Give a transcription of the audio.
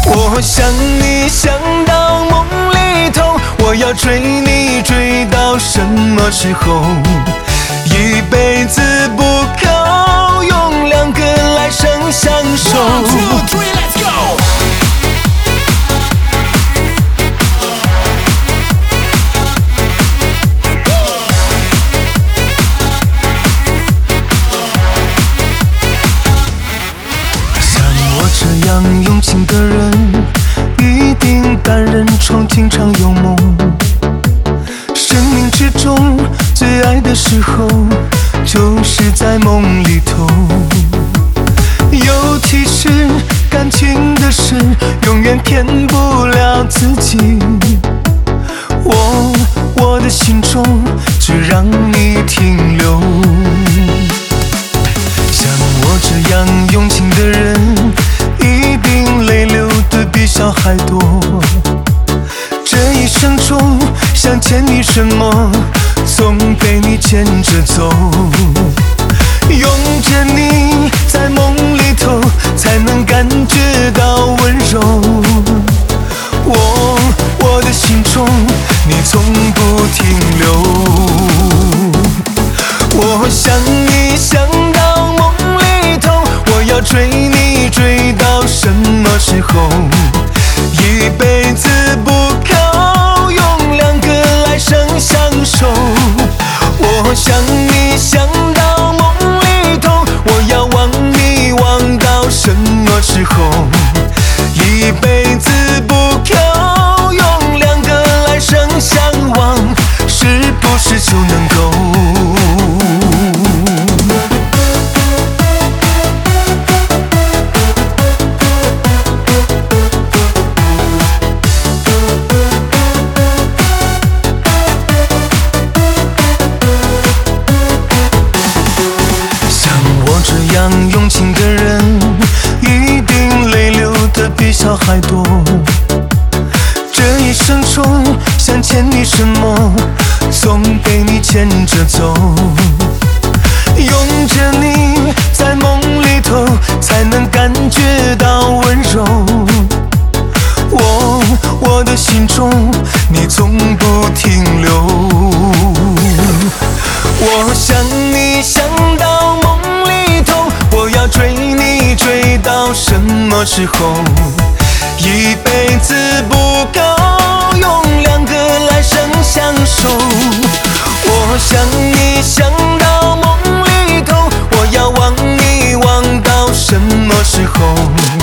我想你想到梦里头，我要追你追到什么时候？一辈子不够，用2个来生相守。 1 2 3 let's go。 像我这样用情的人，一定敢人闯情场有梦。生命之中最爱的时候，就是在梦里头。尤其是感情的事，永远骗不了自己。我的心中只让你停留。像我这样用情的人，一定泪流的比小孩多。这一生中想欠你什么，总被你牵着走。拥着你在梦里头，才能感觉到温柔。我的心中你从不停留。我想你想到梦里头，我要追你追到什么时候？一辈子不够，用2个来生相守。我想你想到梦里头，我要忘你忘到什么时候？一辈子不够，用2个来生相望，是不是就能够？这样用情的人，一定泪流的比小孩多。这一生中想欠你什么，总被你牵着走。拥着你在梦里头，才能感觉到温柔。我的心中你从不停留。我想你想到梦里头，我要追你追到什么时候？一辈子不够，用2个来生相守。我想你想到梦里头，我要忘你忘到什么时候？